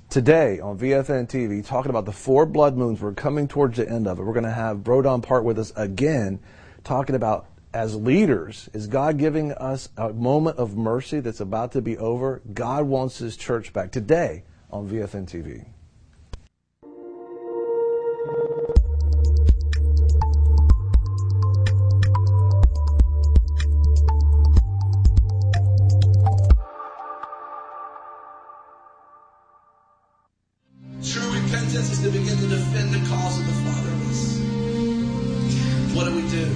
Today on VFN TV, talking about the 4 blood moons. We're coming towards the end of it. We're going to have Bro Don Park with us again, talking about, as leaders, is God giving us a moment of mercy that's about to be over? God wants His church back. Today on VFN TV. True repentance is to begin to defend the cause of the fatherless. What do we do?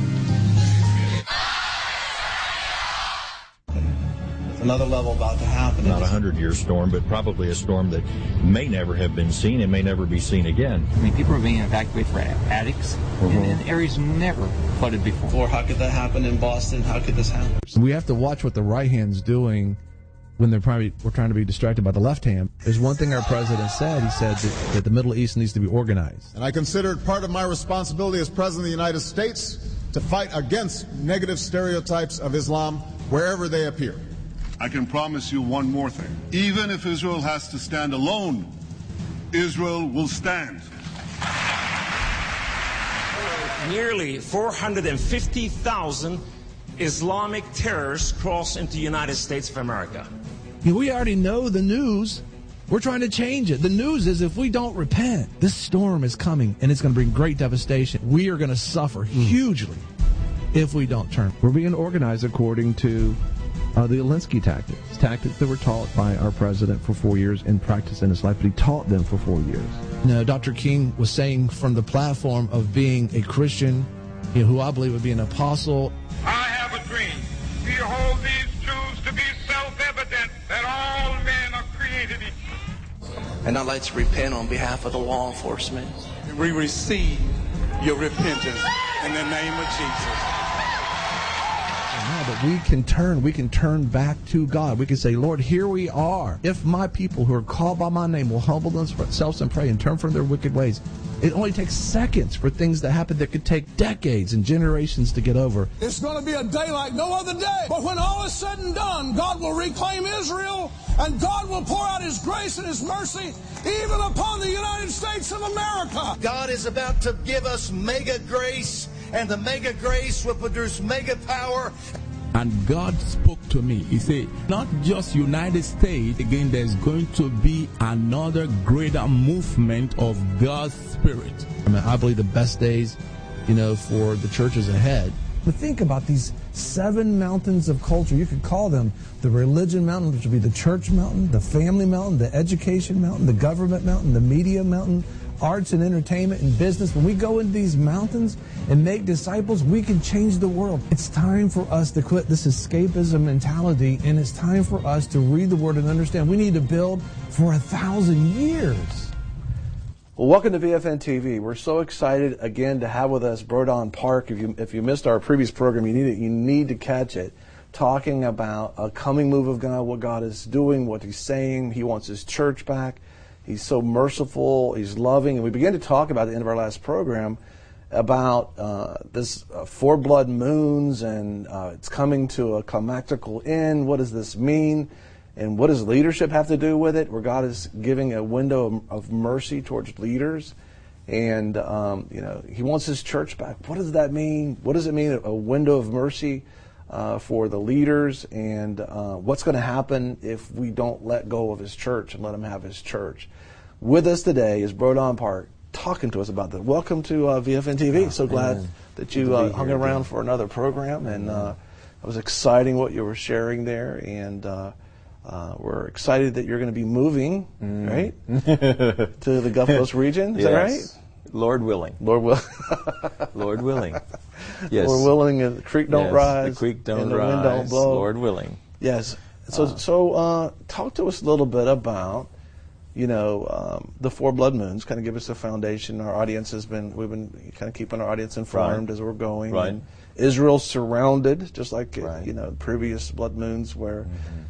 There's another level about to happen. Not a 100-year storm, but probably a storm that may never have been seen and may never be seen again. I mean, people are being evacuated from attics in areas never flooded before. Or how could that happen in Boston? How could this happen? We have to watch what the right hand's doing when we're trying to be distracted by the left hand. There's one thing our president said. He said that the Middle East needs to be organized. And I consider it part of my responsibility as President of the United States to fight against negative stereotypes of Islam wherever they appear. I can promise you one more thing. Even if Israel has to stand alone, Israel will stand. Nearly 450,000 Islamic terrorists crossed into the United States of America. We already know the news. We're trying to change it. The news is if we don't repent, this storm is coming and it's going to bring great devastation. We are going to suffer hugely if we don't turn. We're being organized according to the Alinsky tactics that were taught by our president for 4 years and practiced in his life, but he taught them for 4 years. No, Dr. King was saying from the platform of being a Christian, who I believe would be an apostle. I have a dream. Behold these truths to be self-evident, that all men are created equal. And I'd like to repent on behalf of the law enforcement. We receive your repentance in the name of Jesus. But we can turn back to God. We can say, Lord, here we are. If my people who are called by my name will humble themselves and pray and turn from their wicked ways, it only takes seconds for things to happen that could take decades and generations to get over. It's going to be a day like no other day. But when all is said and done, God will reclaim Israel, and God will pour out His grace and His mercy even upon the United States of America. God is about to give us mega grace, and the mega grace will produce mega power. And God spoke to me. He said, not just United States, again, there's going to be another greater movement of God's Spirit. I believe the best days, for the church is ahead. But think about these 7 mountains of culture. You could call them the religion mountain, which would be the church mountain, the family mountain, the education mountain, the government mountain, the media mountain, arts and entertainment and business. When we go into these mountains and make disciples, we can change the world. It's time for us to quit this escapism mentality, and it's time for us to read the Word and understand we need to build for 1,000 years. Well, welcome to VFN TV. We're so excited again to have with us Bro Don Park. If you missed our previous program, you need to catch it. Talking about a coming move of God, what God is doing, what He's saying. He wants His church back. He's so merciful. He's loving. And we began to talk about at the end of our last program about this 4 blood moons, and it's coming to a climactical end. What does this mean? And what does leadership have to do with it? Where God is giving a window of mercy towards leaders. And, He wants His church back. What does that mean? What does it mean, a window of mercy for the leaders? And what's going to happen if we don't let go of His church and let Him have His church? With us today is Bro Don Park, talking to us about that. Welcome to VFN TV. So glad that you hung around for another program. And it was exciting what you were sharing there. And we're excited that you're going to be moving, right, to the Gulf Coast region. Is that right? Lord willing. Lord willing. Lord willing. Yes. Lord willing, and the creek don't rise. The creek don't and the rise. wind don't blow. Lord willing. Yes. So talk to us a little bit about, the 4 blood moons. Kind of give us a foundation. Our audience we've been kind of keeping our audience informed as we're going. Right. And Israel's surrounded, just like previous blood moons, where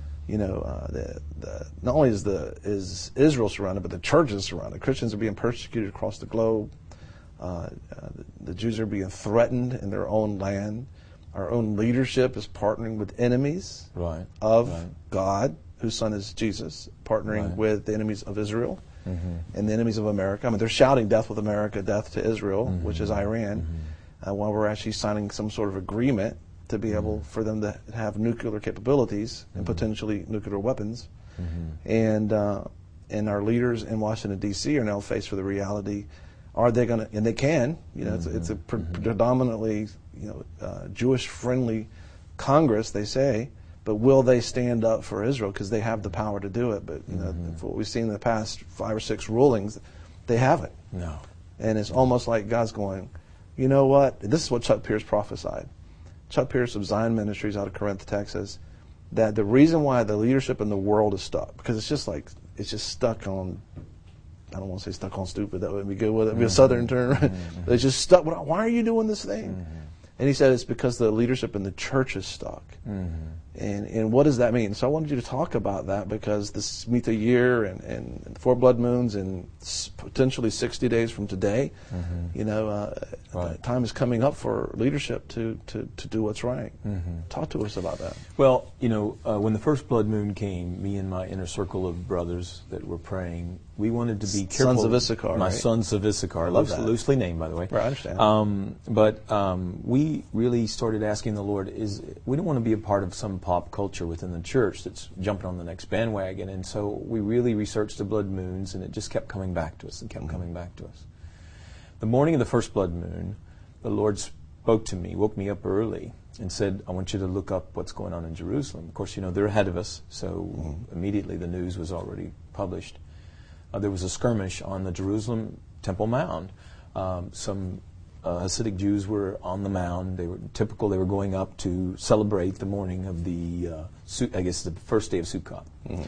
not only is Israel surrounded, but the church is surrounded. Christians are being persecuted across the globe. The Jews are being threatened in their own land. Our own leadership is partnering with enemies of God, whose Son is Jesus, partnering with the enemies of Israel and the enemies of America. I mean, they're shouting death with America, death to Israel, which is Iran, while we're actually signing some sort of agreement to be able for them to have nuclear capabilities and potentially nuclear weapons. And our leaders in Washington, D.C. are now faced with the reality, are they going to, and they can, you know, it's a predominantly, you know, Jewish-friendly Congress, they say, but will they stand up for Israel? Because they have the power to do it. But, you know, for what we've seen in the past 5 or 6 rulings, they haven't. No. And it's almost like God's going, you know what? This is what Chuck Pierce prophesied. Chuck Pierce of Zion Ministries out of Corinth, Texas, that the reason why the leadership in the world is stuck, because it's just stuck on, I don't want to say stuck on stupid, that would be good, would it be a southern term? It's just stuck, why are you doing this thing? And he said it's because the leadership in the church is stuck. And what does that mean? So I wanted you to talk about that, because this Shemitah year and 4 blood moons and potentially 60 days from today, you know, time is coming up for leadership to do what's right. Talk to us about that. Well, you know, when the first blood moon came, me and my inner circle of brothers that were praying, we wanted to be careful. Sons of Issachar, My right? Sons of Issachar, loosely named, by the way. Right, I understand. But we really started asking the Lord, we don't want to be a part of some pop culture within the church that's jumping on the next bandwagon. And so we really researched the blood moons, and it just kept coming back to us and kept coming back to us. The morning of the first blood moon, the Lord spoke to me, woke me up early, and said, I want you to look up what's going on in Jerusalem. Of course, you know, they're ahead of us, so immediately the news was already published. There was a skirmish on the Jerusalem Temple Mound. Some Hasidic Jews were on the mound. They were going up to celebrate the morning of the, the first day of Sukkot.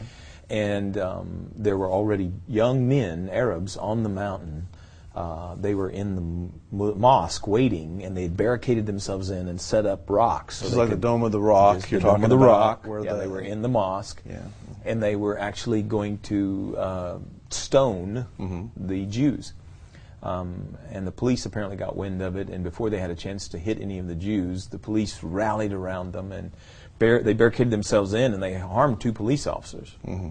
And there were already young men, Arabs, on the mountain. They were in the mosque waiting, and they had barricaded themselves in and set up rocks. So like the Dome of the Rock. You're talking about the Rock. They were in the mosque, and they were actually going to stone the Jews. And the police apparently got wind of it, and before they had a chance to hit any of the Jews, the police rallied around them, and they barricaded themselves in, and they harmed 2 police officers.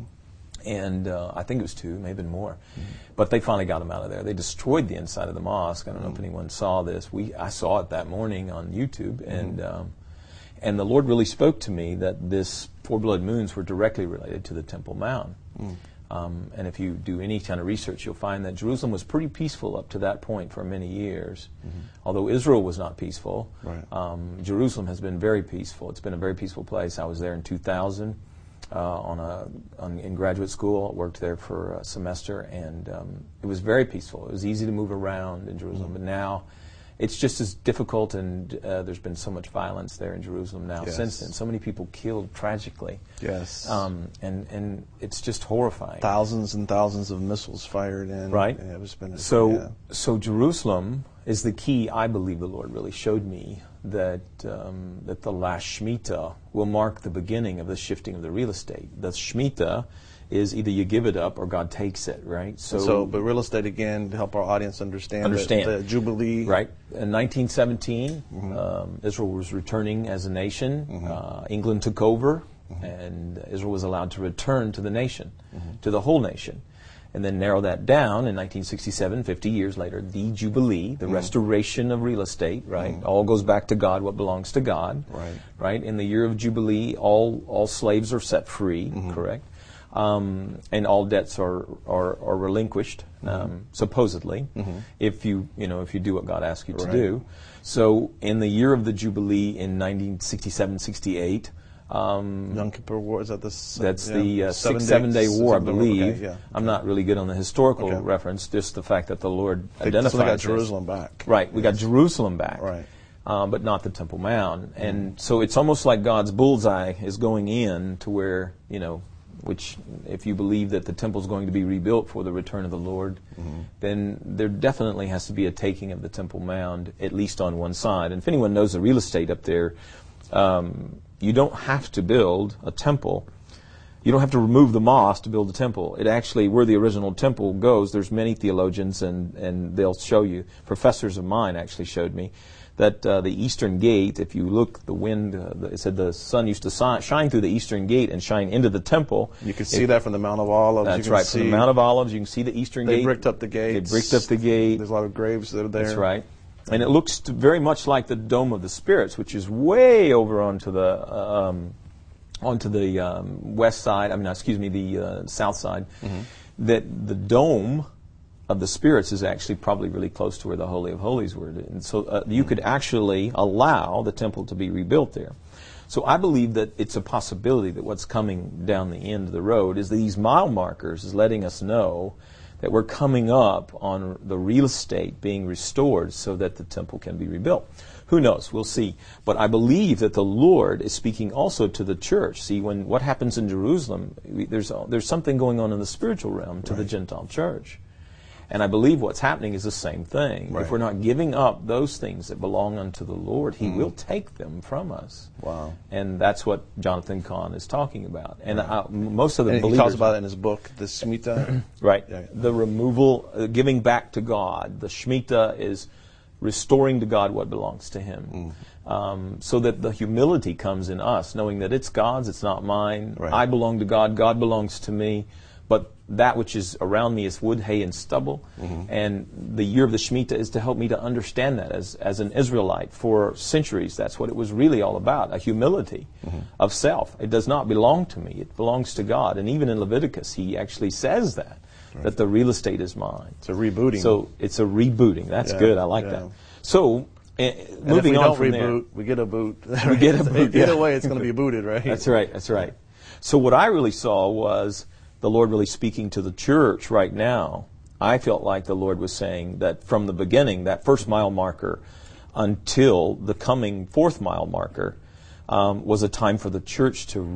And I think it was 2, maybe more. But they finally got them out of there. They destroyed the inside of the mosque. I don't know if anyone saw this. I saw it that morning on YouTube, and the Lord really spoke to me that this 4 blood moons were directly related to the Temple Mount. And if you do any kind of research, you'll find that Jerusalem was pretty peaceful up to that point for many years. Although Israel was not peaceful, Jerusalem has been very peaceful. It's been a very peaceful place. I was there in 2000 in graduate school. I worked there for a semester, and it was very peaceful. It was easy to move around in Jerusalem, but now it's just as difficult, and there's been so much violence there in Jerusalem now since then. So many people killed tragically. And it's just horrifying. Thousands and thousands of missiles fired in. Right. Yeah, it was been so Jerusalem is the key. I believe the Lord really showed me that the last Shemitah will mark the beginning of the shifting of the real estate. The Shemitah is either you give it up or God takes it, right? But real estate, again, to help our audience understand. The Jubilee. Right. In 1917, Israel was returning as a nation. England took over, and Israel was allowed to return to the nation, to the whole nation. And then narrow that down in 1967, 50 years later, the Jubilee, the restoration of real estate, right? All goes back to God, what belongs to God. Right. In the year of Jubilee, all slaves are set free, correct? And all debts are relinquished, supposedly, if you do what God asks you to do. So in the year of the Jubilee in 1967-68, Yom Kippur War, is that that's the 7-day war, I believe. I'm not really good on the historical reference, just the fact that the Lord identified. So we got Jerusalem back. Right, we got Jerusalem back. Right. But not the Temple Mount. And so it's almost like God's bullseye is going in to where, which if you believe that the temple is going to be rebuilt for the return of the Lord, then there definitely has to be a taking of the Temple Mound, at least on one side. And if anyone knows the real estate up there, you don't have to build a temple. You don't have to remove the mosque to build a temple. It actually, where the original temple goes, there's many theologians, and they'll show you. Professors of mine actually showed me that the eastern gate, if you look, the wind, it said the sun used to shine through the eastern gate and shine into the temple. You can see that from the Mount of Olives. That's right, from the Mount of Olives, you can see the eastern gate. They bricked up the gates. They bricked up the gate. There's a lot of graves that are there. That's right. And it looks very much like the Dome of the Spirits, which is way over onto the west side. The south side. Mm-hmm. That the Dome of the Spirits is actually probably really close to where the Holy of Holies were. And so you could actually allow the temple to be rebuilt there. So I believe that it's a possibility that what's coming down the end of the road is these mile markers is letting us know that we're coming up on the real estate being restored so that the temple can be rebuilt. Who knows? We'll see. But I believe that the Lord is speaking also to the church. See, when what happens in Jerusalem, there's something going on in the spiritual realm to the Gentile church. And I believe what's happening is the same thing. Right. If we're not giving up those things that belong unto the Lord, He will take them from us. Wow. And that's what Jonathan Cahn is talking about. And most of the believers... He talks about it in his book, the Shemitah. Right. Yeah. The removal, giving back to God. The Shemitah is restoring to God what belongs to Him. So that the humility comes in us, knowing that it's God's, it's not mine. Right. I belong to God, God belongs to me. But that which is around me is wood, hay, and stubble. Mm-hmm. And the year of the Shemitah is to help me to understand that as an Israelite. For centuries, that's what it was really all about, a humility of self. It does not belong to me. It belongs to God. And even in Leviticus, he actually says that the real estate is mine. It's a rebooting. So it's a rebooting. That's good. I like that. So moving on from there. We get a boot. We get a boot. Either way, it's going to be booted, right? That's right. That's right. So what I really saw was the Lord really speaking to the church right now. I felt like the Lord was saying that from the beginning, that first mile marker until the coming fourth mile marker was a time for the church to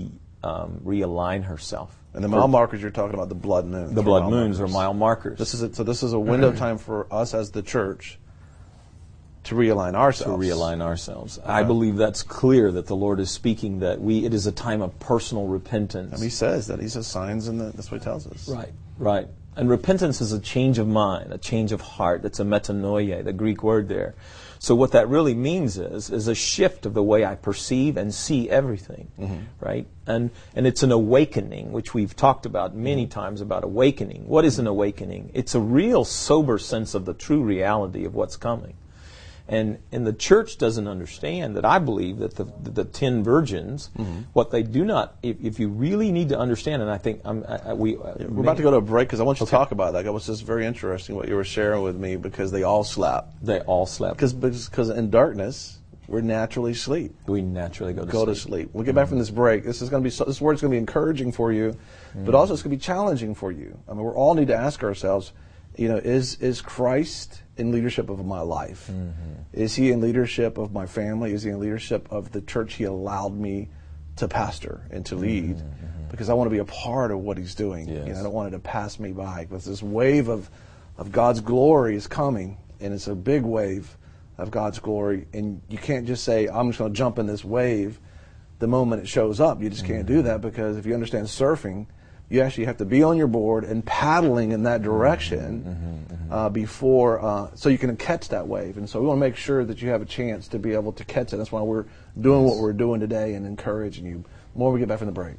realign herself. And the mile markers you're talking about, the blood moons. The blood moons are mile markers. This is a window of time for us as the church to realign ourselves. Okay. I believe that's clear that the Lord is speaking that it is a time of personal repentance. And He says that. He says signs, and that's what He tells us. Right. And repentance is a change of mind, a change of heart. That's a metanoia, the Greek word there. So what that really means is a shift of the way I perceive and see everything, right? And it's an awakening, which we've talked about many times about awakening. What is an awakening? It's a real sober sense of the true reality of what's coming. And the church doesn't understand that. I believe that the 10 virgins, what they do not, if you really need to understand, and I think we're about to go to a break because I want you to talk about that. It was just very interesting what you were sharing with me because they all slept. They all slept. Because in darkness, we naturally sleep. We naturally go to sleep. We'll get back from this break. This word's going to be encouraging for you, but also it's going to be challenging for you. I mean, we all need to ask ourselves, is Christ in leadership of my life? Is He in leadership of my family? Is He in leadership of the church He allowed me to pastor and to lead? Because I want to be a part of what He's doing. Yes. I don't want it to pass me by. Because this wave of God's glory is coming, and it's a big wave of God's glory. And you can't just say, I'm just going to jump in this wave the moment it shows up. You just can't do that, because if you understand surfing, you actually have to be on your board and paddling in that direction before, so you can catch that wave. And so we want to make sure that you have a chance to be able to catch it. That's why we're doing what we're doing today and encouraging you. More when we get back from the break.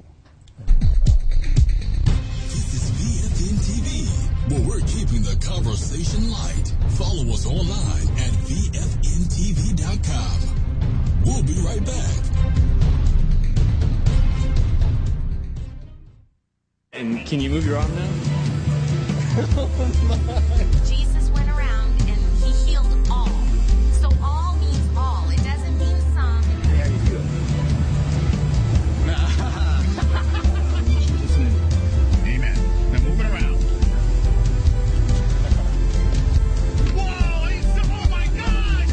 This is VFN TV, where we're keeping the conversation light. Follow us online at VFNTV.com. We'll be right back. And can you move your arm now? Jesus went around and He healed all. So all means all. It doesn't mean some. How do you feel? Amen. Now move it around. Whoa! Oh my God,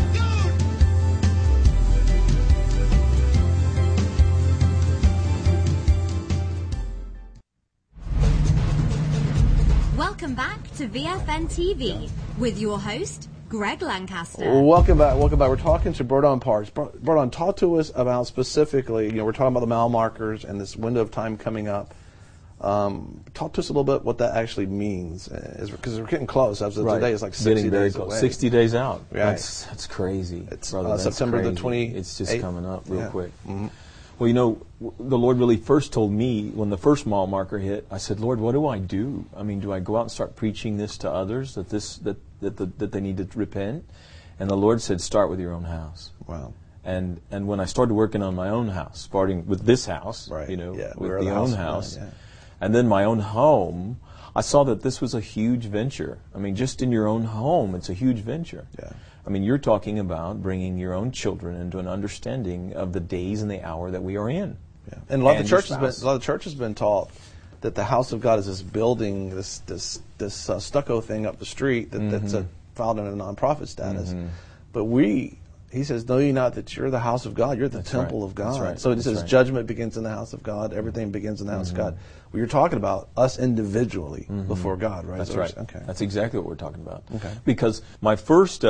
dude! Welcome back to VFN TV with your host, Greg Lancaster. Welcome back. We're talking to Brodon Parks. Brodon, talk to us about specifically, we're talking about the mile markers and this window of time coming up. Talk to us a little bit what that actually means, because we're getting close. As of today, it's like 60 days away. 60 days out. Right. That's crazy. It's brother, that's September crazy. the 28th. It's just coming up real quick. Mm-hmm. Well, you know, the Lord really first told me when the first mile marker hit. I said, Lord, what do I do? I mean, do I go out and start preaching this to others that they need to repent? And the Lord said, start with your own house. Wow. And when I started working on my own house, starting with this house, right. you know, with the own house, and then my own home, I saw that this was a huge venture. I mean, just in your own home, it's a huge venture. Yeah. I mean, you're talking about bringing your own children into an understanding of the days and the hour that we are in. Yeah. And a lot of the church has been taught that the house of God is this building, this stucco thing up the street that's filed in a nonprofit status. Mm-hmm. But he says, know ye not that you're the house of God? You're the temple of God. Right. So it says judgment begins in the house of God. Everything begins in the house of God. Well, you're talking about us individually before God, right? That's right. Okay. That's exactly what we're talking about. Okay. Because my first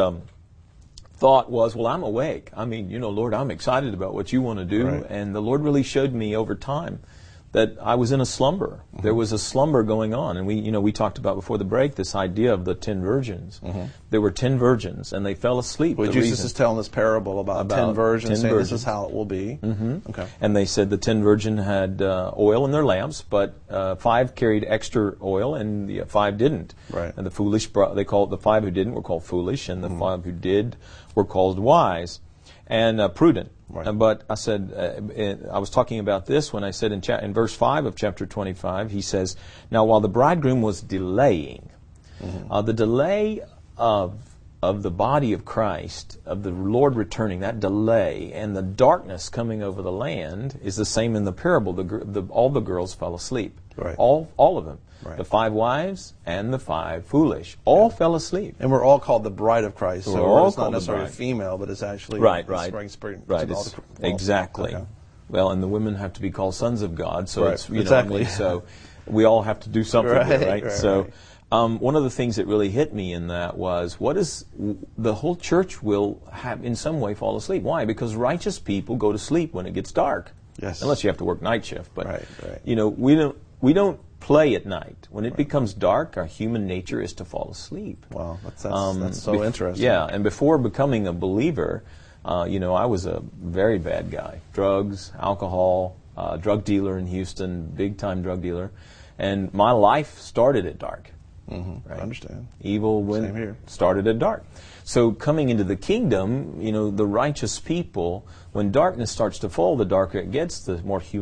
thought was, well, I'm awake. I mean, you know, Lord, I'm excited about what you want to do. Right. And the Lord really showed me over time that I was in a slumber. Mm-hmm. There was a slumber going on. And we talked about before the break this idea of the 10 virgins. Mm-hmm. There were 10 virgins, and they fell asleep. Well, Jesus is telling this parable about 10 virgins, saying this is how it will be. Mm-hmm. Okay. And they said the 10 virgins had oil in their lamps, but 5 carried extra oil, and the 5 didn't. Right. And the foolish, they called the 5 who didn't were called foolish, and the 5 who did were called wise and prudent. Right. But I said, I was talking about this when I said in verse 5 of chapter 25, he says, now while the bridegroom was delaying, the delay of the body of Christ, of the Lord returning, that delay, and the darkness coming over the land is the same in the parable. All the girls fell asleep. Right. All of them. Right. The 5 wives and the 5 foolish all fell asleep. And we're all called the bride of Christ. So it's not necessarily a female, but it's actually exactly. Okay. Well, and the women have to be called sons of God. So it's exactly. So we all have to do something, right? Right. So one of the things that really hit me in that was, what is the whole church will have in some way fall asleep? Why? Because righteous people go to sleep when it gets dark. Yes. Unless you have to work night shift, but right. You know, we don't play at night. When it becomes dark, our human nature is to fall asleep. Wow, that's so interesting. Yeah, and before becoming a believer, you know, I was a very bad guy. Drugs, alcohol, drug dealer in Houston, big-time drug dealer. And my life started at dark. Mm-hmm. Right? I understand. Evil started at dark. So coming into the kingdom, you know, the righteous people, when darkness starts to fall, the darker it gets, the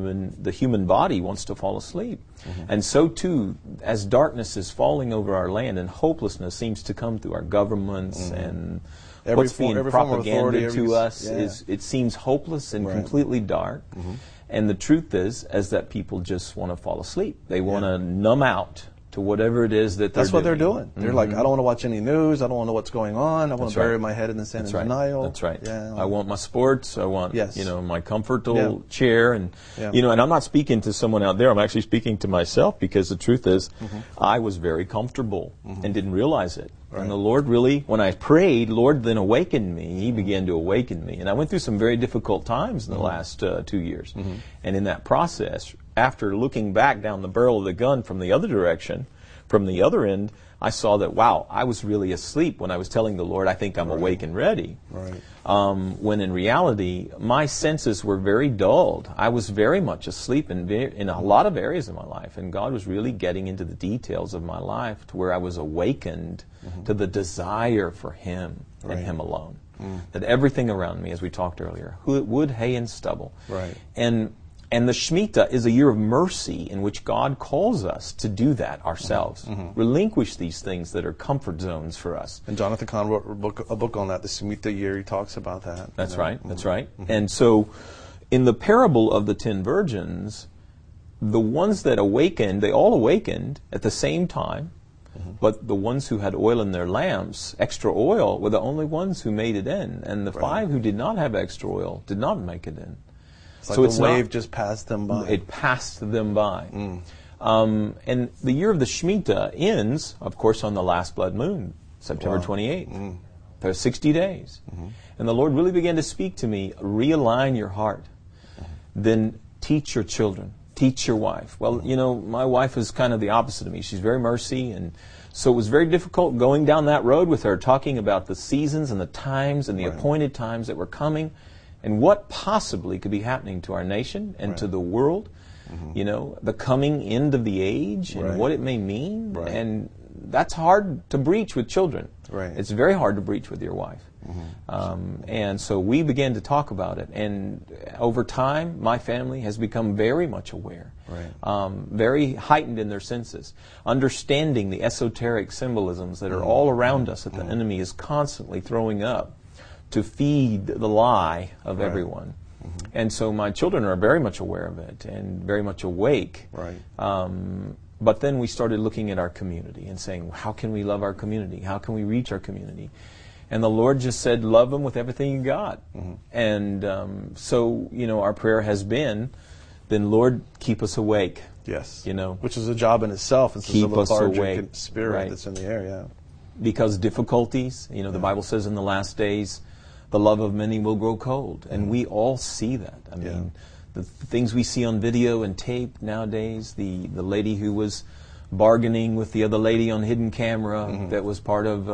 human body wants to fall asleep. Mm-hmm. And so too, as darkness is falling over our land and hopelessness seems to come through our governments and what's being propaganda to us it seems hopeless and completely dark. Mm-hmm. And the truth is that people just want to fall asleep. They want to numb out to whatever it is that that's what they're doing. They're like, I don't want to watch any news. I don't want to know what's going on. I want to bury my head in the sand in denial. That's right. Yeah. I want my sports. I want, you know, my comfortable chair. And, you know, and I'm not speaking to someone out there. I'm actually speaking to myself, because the truth is I was very comfortable and didn't realize it. Right. And the Lord really, when I prayed, Lord then awakened me. He began to awaken me. And I went through some very difficult times in the last 2 years. And in that process, after looking back down the barrel of the gun from the other direction, from the other end, I saw that, wow, I was really asleep when I was telling the Lord, I think I'm awake and ready. Right. When in reality, my senses were very dulled. I was very much asleep in a lot of areas of my life. And God was really getting into the details of my life to where I was awakened to the desire for Him and Him alone. That everything around me, as we talked earlier, wood, hay, and stubble. Right. And the Shemitah is a year of mercy in which God calls us to do that ourselves. Relinquish these things that are comfort zones for us. And Jonathan Cahn wrote a book on that, the Shemitah year. He talks about that. That's right. That's right. And so in the parable of the 10 virgins, the ones that awakened, they all awakened at the same time. But the ones who had oil in their lamps, extra oil, were the only ones who made it in. And the 5 who did not have extra oil did not make it in. It's like the wave just passed them by. It passed them by. And the year of the Shemitah ends, of course, on the last blood moon, September 28th. There's 60 days. And the Lord really began to speak to me, realign your heart. Then teach your children. Teach your wife. Well, my wife is kind of the opposite of me. She's very mercy, and so it was very difficult going down that road with her, talking about the seasons and the times and the appointed times that were coming and what possibly could be happening to our nation and to the world. The coming end of the age and what it may mean. And that's hard to breach with children. It's very hard to breach with your wife. And so we began to talk about it. And over time, my family has become very much aware, very heightened in their senses, understanding the esoteric symbolisms that are all around us that the enemy is constantly throwing up to feed the lie of everyone. And so my children are very much aware of it and very much awake. But then we started looking at our community and saying, how can we love our community? How can we reach our community? And the Lord just said, love them with everything you got. And so, our prayer has been, then Lord, keep us awake. Yes. Which is a job in itself. It's keep a us awake. Spirit that's in the air, Because difficulties, the Bible says in the last days, the love of many will grow cold. And we all see that. I mean, the things we see on video and tape nowadays, the lady who was bargaining with the other lady on hidden camera that was part of...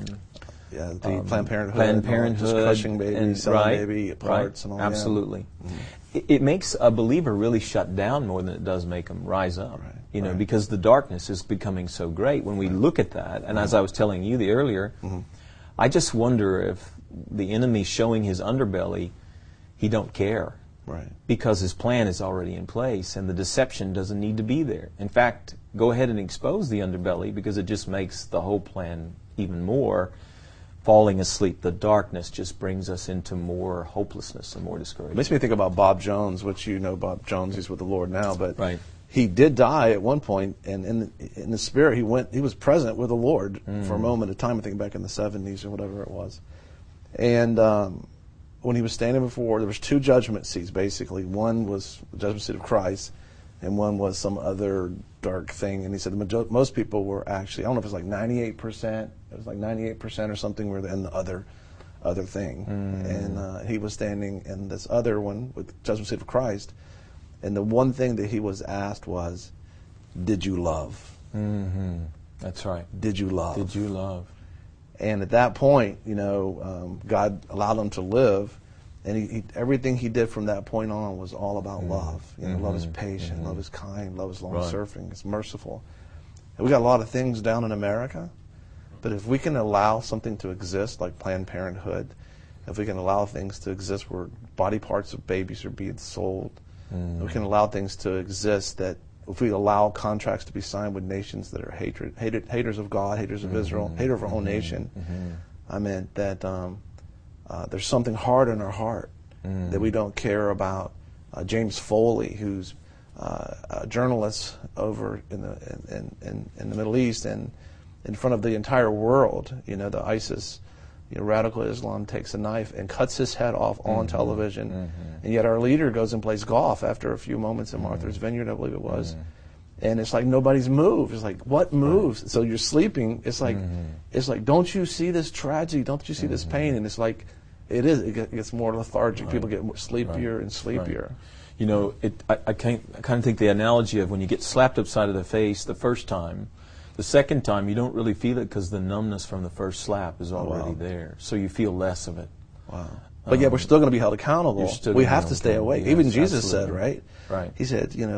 the Planned Parenthood. Planned Parenthood. Just crushing babies, selling baby parts and all that. Absolutely. It makes a believer really shut down more than it does make them rise up. Because the darkness is becoming so great when we look at that. And as I was telling you earlier, I just wonder if the enemy showing his underbelly, he don't care. Because his plan is already in place and the deception doesn't need to be there. In fact, go ahead and expose the underbelly because it just makes the whole plan even more falling asleep. The darkness just brings us into more hopelessness and more discouragement. It makes me think about Bob Jones, which Bob Jones, he's with the Lord now, but he did die at one point, and in the spirit he was present with the Lord for a moment of time, I think back in the 70s or whatever it was. And when he was standing before, there was two judgment seats basically. One was the judgment seat of Christ, and one was some other dark thing. And he said most people were actually, I don't know if it was like 98%, it was like 98% or something were in the other thing. And he was standing in this other one with the judgment seat of Christ. And the one thing that he was asked was, did you love? That's right. Did you love? Did you love? And at that point, God allowed him to live, and he everything he did from that point on was all about love. Love is patient, love is kind, love is long-suffering, it's merciful. And we got a lot of things down in America, but if we can allow something to exist like Planned Parenthood, if we can allow things to exist where body parts of babies are being sold, we can allow things to exist that if we allow contracts to be signed with nations that are haters of God, haters of Israel, hater of our own nation, I meant that there's something hard in our heart that we don't care about. James Foley, who's a journalist over in the Middle East and in front of the entire world, the ISIS, radical Islam takes a knife and cuts his head off on television, and yet our leader goes and plays golf after a few moments in Martha's Vineyard, I believe it was, and it's like nobody's moved. It's like, what moves? So you're sleeping. It's like, don't you see this tragedy? Don't you see this pain? And it's like, it gets more lethargic. People get more sleepier and sleepier. I kind of think the analogy of when you get slapped upside of the face the first time, the second time you don't really feel it because the numbness from the first slap is already there. So you feel less of it. But yet we're still going to be held accountable. We have to stay awake. Yes, even Jesus absolutely. said, right? He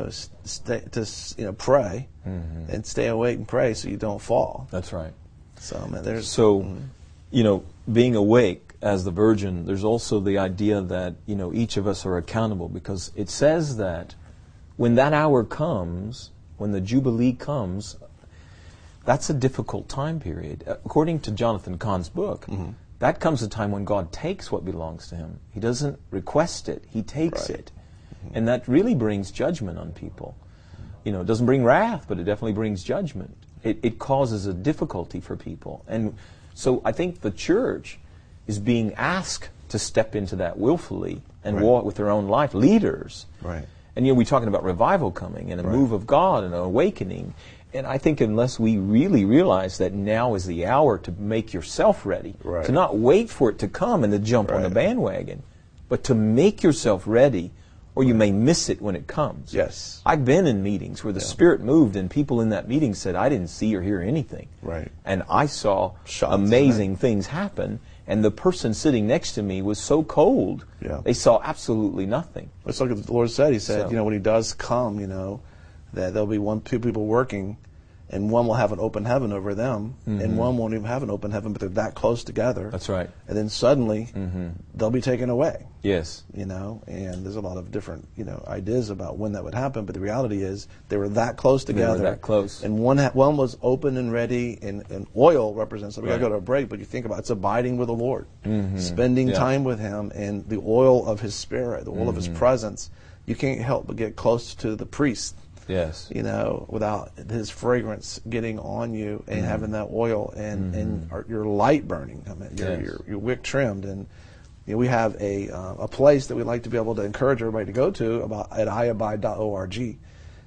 said, pray and stay awake and pray so you don't fall. That's right. So, being awake as the virgin, there's also the idea that, each of us are accountable because it says that when that hour comes, when the Jubilee comes, that's a difficult time period. According to Jonathan Cahn's book, that comes a time when God takes what belongs to him. He doesn't request it. He takes it. And that really brings judgment on people. It doesn't bring wrath, but it definitely brings judgment. It causes a difficulty for people. And so I think the church is being asked to step into that willfully and walk with their own life. Leaders. And we're talking about revival coming and a move of God and an awakening. And I think unless we really realize that now is the hour to make yourself ready, to not wait for it to come and to jump on the bandwagon, but to make yourself ready or you may miss it when it comes. Yes. I've been in meetings where the Spirit moved and people in that meeting said, I didn't see or hear anything. Right. And I saw amazing things happen, and the person sitting next to me was so cold, they saw absolutely nothing. It's like the Lord said. He said, when He does come, that there'll be two people working, and one will have an open heaven over them, and one won't even have an open heaven, but they're that close together. That's right. And then suddenly, they'll be taken away. Yes. And there's a lot of different, ideas about when that would happen, but the reality is they were that close together. They were that close. And one was open and ready, and oil represents, so we got to go to a break, but you think about it's abiding with the Lord, spending time with Him, and the oil of His Spirit, the oil of His presence. You can't help but get close to the priest. Yes. Without his fragrance getting on you and having that oil and your light burning, your wick trimmed. And we have a place that we like to be able to encourage everybody to go to at iabide.org,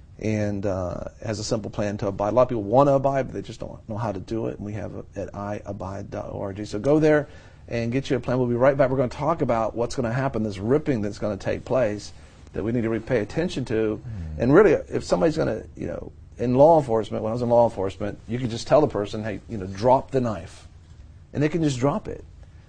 and has a simple plan to abide. A lot of people want to abide, but they just don't know how to do it. And we have it at iabide.org. So go there and get you a plan. We'll be right back. We're going to talk about what's going to happen, this ripping that's going to take place, that we need to really pay attention to. And really, if somebody's going to, in law enforcement, when I was in law enforcement, you could just tell the person, hey, drop the knife. And they can just drop it.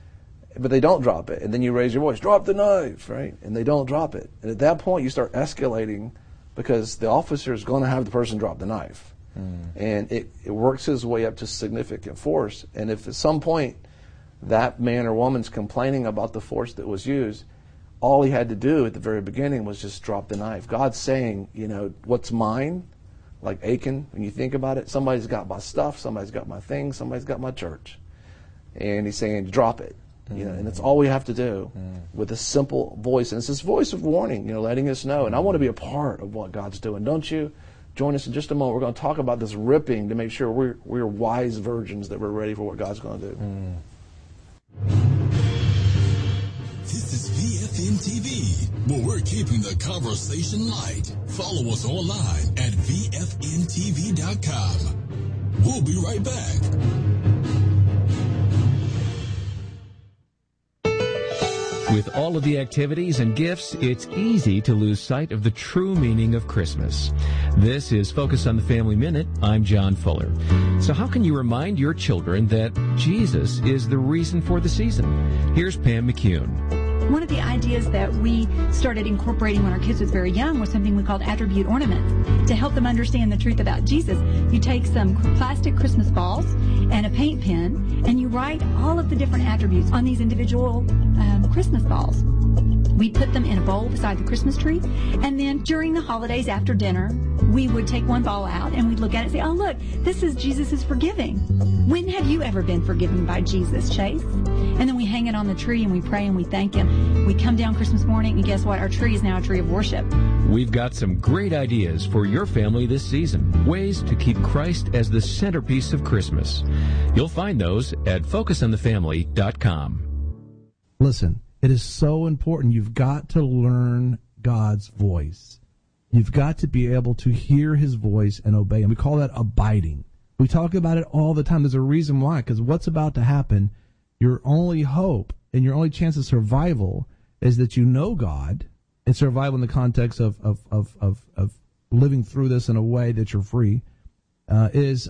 But they don't drop it. And then you raise your voice, drop the knife, right? And they don't drop it. And at that point, you start escalating because the officer is going to have the person drop the knife. And it works its way up to significant force. And if at some point that man or woman's complaining about the force that was used, all he had to do at the very beginning was just drop the knife. God's saying, what's mine, like Achan, when you think about it, somebody's got my stuff, somebody's got my things, somebody's got my church. And He's saying, drop it. And that's all we have to do with a simple voice. And it's this voice of warning, letting us know. And I want to be a part of what God's doing, don't you? Join us in just a moment. We're going to talk about this ripping to make sure we're wise virgins, that we're ready for what God's going to do. This is VFN TV, where we're keeping the conversation light. Follow us online at VFNTV.com. We'll be right back. With all of the activities and gifts, it's easy to lose sight of the true meaning of Christmas. This is Focus on the Family Minute. I'm John Fuller. So how can you remind your children that Jesus is the reason for the season? Here's Pam McCune. One of the ideas that we started incorporating when our kids was very young was something we called attribute ornaments. To help them understand the truth about Jesus, you take some plastic Christmas balls and a paint pen, and you write all of the different attributes on these individual Christmas balls. We put them in a bowl beside the Christmas tree, and then during the holidays after dinner, we would take one ball out and we'd look at it and say, oh, look, this is Jesus' forgiving. When have you ever been forgiven by Jesus, Chase? And then we hang it on the tree and we pray and we thank Him. We come down Christmas morning, and guess what? Our tree is now a tree of worship. We've got some great ideas for your family this season. Ways to keep Christ as the centerpiece of Christmas. You'll find those at FocusOnTheFamily.com. Listen, it is so important. You've got to learn God's voice. You've got to be able to hear His voice and obey Him. We call that abiding. We talk about it all the time. There's a reason why, because what's about to happen, your only hope and your only chance of survival is that you know God, and survival in the context of living through this in a way that you're free, is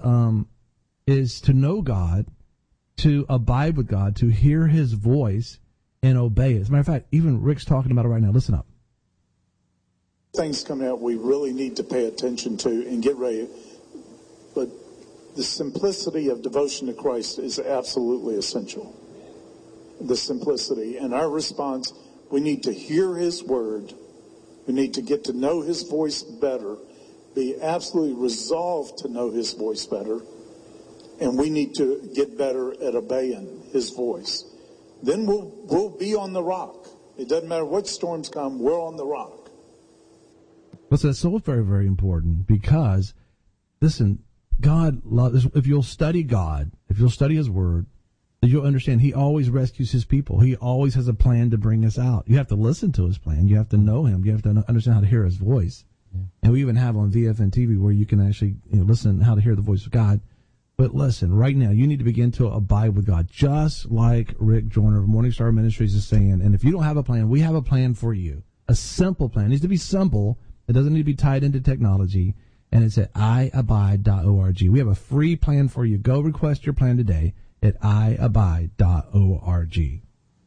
to know God, to abide with God, to hear His voice, and obey it. As a matter of fact, even Rick's talking about it right now. Listen up. Things coming out we really need to pay attention to and get ready. But the simplicity of devotion to Christ is absolutely essential. The simplicity. And our response, we need to hear His word. We need to get to know His voice better. Be absolutely resolved to know His voice better. And we need to get better at obeying His voice. Then we'll be on the rock. It doesn't matter what storms come, we're on the rock. Listen, that's so very, very important because, listen, God loves, if you'll study God, if you'll study His word, you'll understand He always rescues His people. He always has a plan to bring us out. You have to listen to His plan. You have to know Him. You have to understand how to hear His voice. Yeah. And we even have on VFN TV where you can actually listen how to hear the voice of God. But listen, right now, you need to begin to abide with God, just like Rick Joyner of Morning Star Ministries is saying. And if you don't have a plan, we have a plan for you. a simple plan. It needs to be simple. It doesn't need to be tied into technology. And it's at iabide.org. We have a free plan for you. Go request your plan today at iabide.org.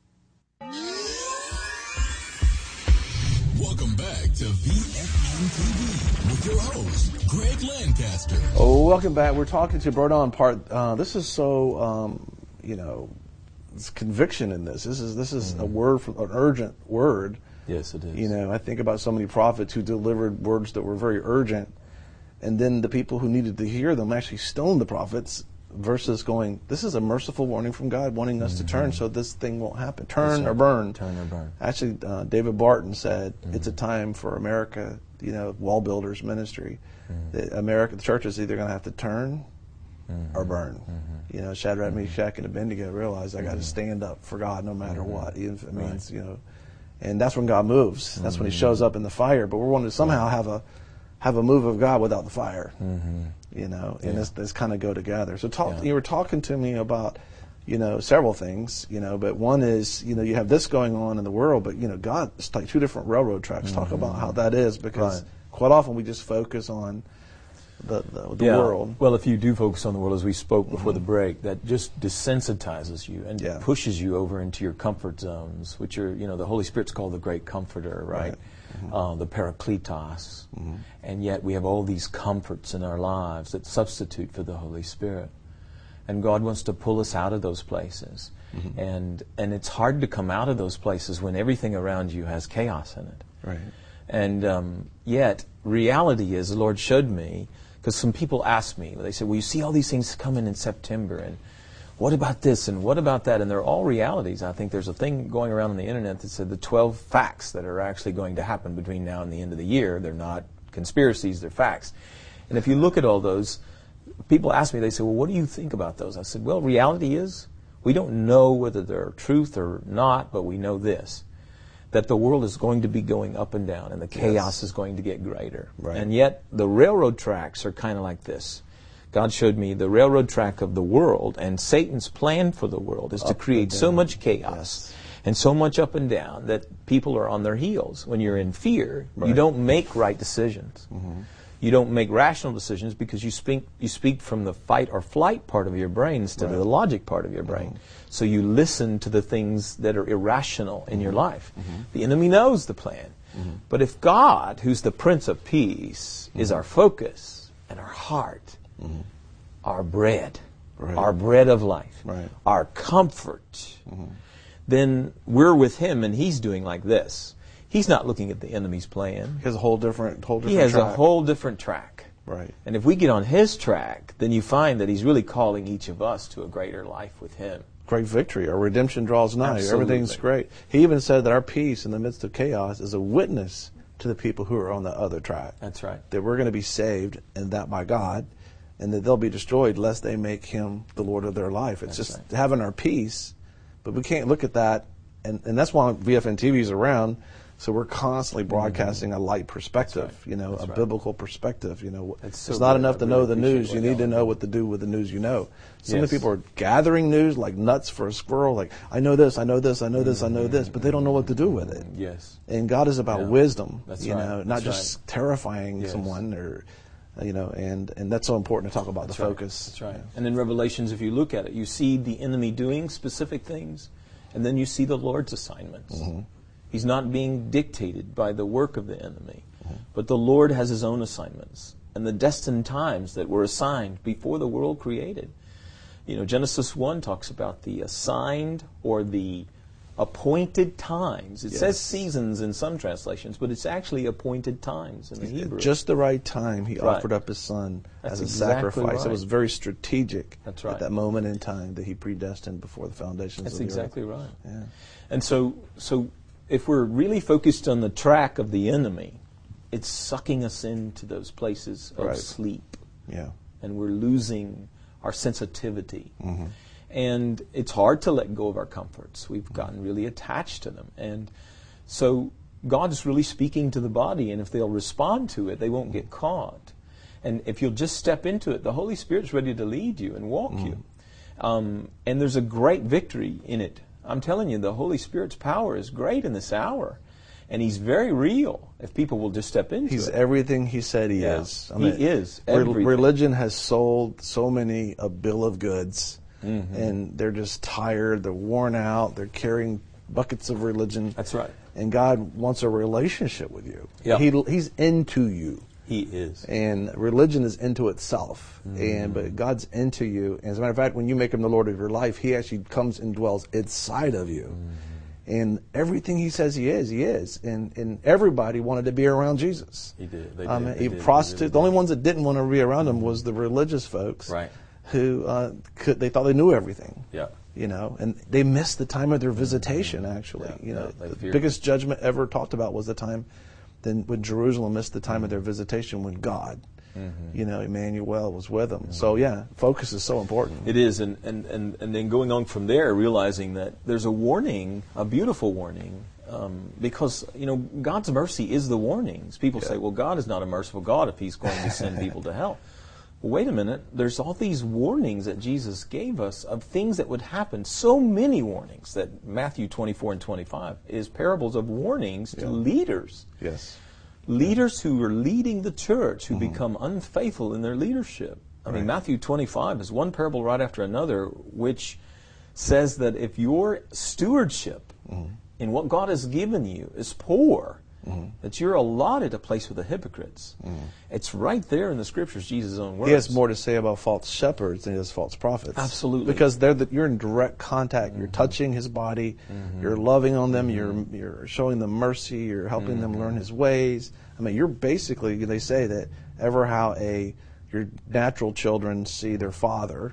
Welcome back to VFN TV with your host, Greg Lancaster. Oh, welcome back. We're talking to Bro Don Park. This is so, there's conviction in this. This is a word, an urgent word. Yes, it is. You know, I think about so many prophets who delivered words that were very urgent, and then the people who needed to hear them actually stoned the prophets, versus going, this is a merciful warning from God wanting us to turn so this thing won't happen. Turn or burn. Turn or burn. Actually, David Barton said, it's a time for America, wall builders ministry. The church is either going to have to turn or burn. Shadrach, Meshach, and Abednego realized I got to stand up for God no matter what, even if it means, and that's when God moves. That's when He shows up in the fire. But we're wanting to somehow have a move of God without the fire, and this kind of go together. So you were talking to me about, several things, but one is, you have this going on in the world, but, God, it's like two different railroad tracks. Talk about how that is, because quite often we just focus on the world. Well, if you do focus on the world, as we spoke before the break, that just desensitizes you and pushes you over into your comfort zones, which are, the Holy Spirit's called the Great Comforter, right? The Parakletos. And yet we have all these comforts in our lives that substitute for the Holy Spirit. And God wants to pull us out of those places. And it's hard to come out of those places when everything around you has chaos in it. Right. And yet, reality is, the Lord showed me, because some people ask me, they say, well, you see all these things coming in September, and what about this, and what about that? And they're all realities. I think there's a thing going around on the internet that said the 12 facts that are actually going to happen between now and the end of the year. They're not conspiracies, they're facts. And if you look at all those, people ask me, they say, well, what do you think about those? I said, well, reality is, we don't know whether they're truth or not, but we know this, that the world is going to be going up and down, and the chaos is going to get greater. Right. And yet, the railroad tracks are kind of like this. God showed me the railroad track of the world, and Satan's plan for the world is to create so much chaos and so much up and down that people are on their heels. When you're in fear, you don't make right decisions. You don't make rational decisions because you speak from the fight or flight part of your brain instead of the logic part of your brain. So you listen to the things that are irrational in your life. The enemy knows the plan. But if God, who's the Prince of Peace, is our focus and our heart, our bread, our bread of life, our comfort, then we're with Him, and He's doing like this. He's not looking at the enemy's plan. He has a whole different He has track. a whole different track. Right. And if we get on His track, then you find that He's really calling each of us to a greater life with Him. Great victory. Our redemption draws nigh. Absolutely. Everything's great. He even said that our peace in the midst of chaos is a witness to the people who are on the other track. That's right. That we're going to be saved, and that by God, and that they'll be destroyed lest they make Him the Lord of their life. It's just having our peace, but we can't look at that, and that's why VFN TV is around. So we're constantly broadcasting a light perspective, a biblical perspective. It's not enough to know the news. You need to know what to do with the news you know. So many people are gathering news like nuts for a squirrel. Like, I know this, I know this, I know this, I know this, but they don't know what to do with it. Yes. And God is about wisdom, That's not just terrifying someone or, and that's so important to talk about the focus. That's right. And in Revelations, if you look at it, you see the enemy doing specific things, and then you see the Lord's assignments. He's not being dictated by the work of the enemy. But the Lord has His own assignments and the destined times that were assigned before the world created. Genesis 1 talks about the assigned or the appointed times. It says seasons in some translations, but it's actually appointed times in the Hebrew. Just the right time, He offered up His Son as a sacrifice. Right. It was very strategic at that moment in time that He predestined before the foundations of the earth. That's exactly right. Yeah. And so if we're really focused on the track of the enemy, it's sucking us into those places of sleep. Yeah. And we're losing our sensitivity. And it's hard to let go of our comforts. We've gotten really attached to them. And so God is really speaking to the body, and if they'll respond to it, they won't get caught. And if you'll just step into it, the Holy Spirit's ready to lead you and walk you. And there's a great victory in it. I'm telling you, the Holy Spirit's power is great in this hour. And He's very real if people will just step into He's it. everything He said He is. He is everything. Religion has sold so many a bill of goods, and they're just tired, they're worn out, they're carrying buckets of religion. That's right. And God wants a relationship with you. Yeah. He's into you. He is. And religion is into itself. But God's into you. And as a matter of fact, when you make Him the Lord of your life, He actually comes and dwells inside of you. And everything He says He is. And everybody wanted to be around Jesus. He did. They did. They did. Prostitutes. The only ones that didn't want to be around Him was the religious folks. Right. Who they thought they knew everything. Yeah. And they missed the time of their visitation, actually. The biggest judgment ever talked about was the time when Jerusalem missed the time of their visitation when God, Emmanuel was with them. So, focus is so important. It is, and then going on from there, realizing that there's a warning, a beautiful warning, because, God's mercy is the warnings. People say, well, God is not a merciful God if He's going to send people to hell. Wait a minute, there's all these warnings that Jesus gave us of things that would happen. So many warnings that Matthew 24 and 25 is parables of warnings to leaders. Yes. Leaders who are leading the church who become unfaithful in their leadership. I mean, Matthew 25 is one parable right after another, which says that if your stewardship in what God has given you is poor, that you're allotted a place with the hypocrites. It's right there in the Scriptures, Jesus' own words. He has more to say about false shepherds than he does false prophets. Absolutely. Because you're in direct contact. You're touching His body. You're loving on them. You're showing them mercy. You're helping them learn His ways. I mean, you're basically, they say that ever how your natural children see their father,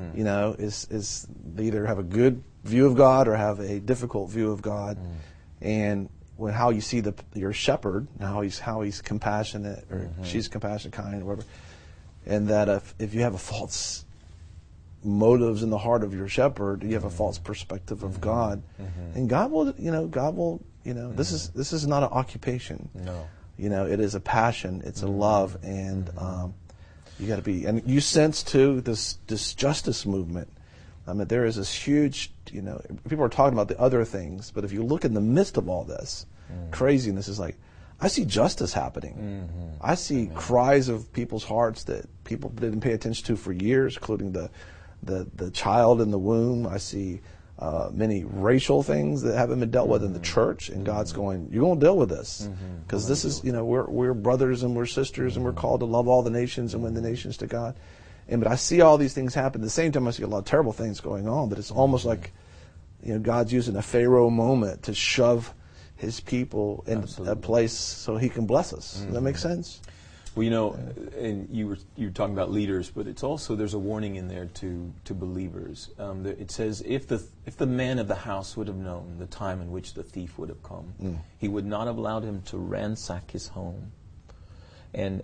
is they either have a good view of God or have a difficult view of God. And how you see your shepherd, how he's compassionate, or she's compassionate, kind, or whatever, and that if you have a false motives in the heart of your shepherd, you have a false perspective of God, and God will, this is not an occupation. No, it is a passion, it's a love, and you got to be, and you sense too this justice movement. I mean, there is this huge, people are talking about the other things, but if you look in the midst of all this craziness, is like, I see justice happening. I see cries of people's hearts that people didn't pay attention to for years, including the child in the womb. I see many racial things that haven't been dealt with in the church, and God's going, you're going to deal with this, because this is, we're brothers and we're sisters, and we're called to love all the nations and win the nations to God. But I see all these things happen. At the same time, I see a lot of terrible things going on. But it's almost like, God's using a Pharaoh moment to shove His people in a place so He can bless us. Does that make sense? Well, and you were talking about leaders, but it's also, there's a warning in there to believers. It says, if the man of the house would have known the time in which the thief would have come, he would not have allowed him to ransack his home. And